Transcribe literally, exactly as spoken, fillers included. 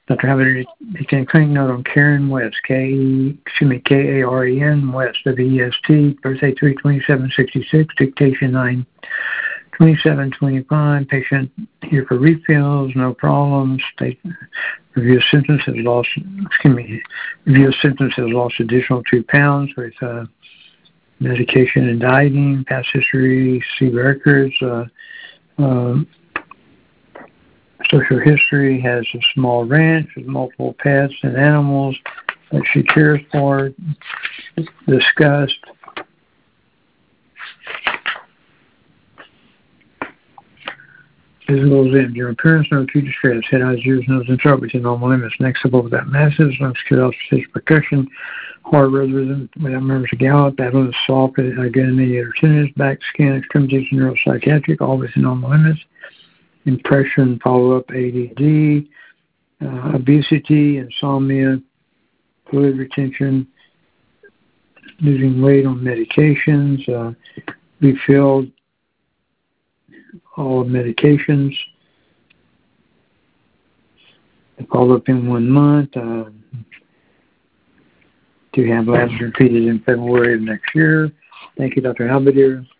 Doctor Halbert, you can clinic note on Karen West, K E, excuse me, K A R E N West, W E S T, birthday three twenty-seven sixty-six, dictation nine twenty-seven twenty-five, patient here for refills, no problems. State review of symptoms has lost, excuse me, review of symptoms has lost additional two pounds with uh, medication and dieting, past history, see records, uh, uh, social history, has a small ranch with multiple pets and animals that she cares for, discussed. Physical exam. Your appearance, no acute distress. Head, eyes, ears, nose, and throat within normal limits. Next up, without masses. Lungs, curiosity, stage percussion. Heart rhythm without members of gallop. Battle is soft. Again, mediator tinnitus. Back, skin, extremities, neuropsychiatric. All within normal limits. Impression, follow-up, A D D. Uh, obesity, insomnia, fluid retention. Losing weight on medications. Uh, refilled all medications. Follow up in one month. Uh, to have labs repeated in February of next year. Thank you, Doctor Halbert.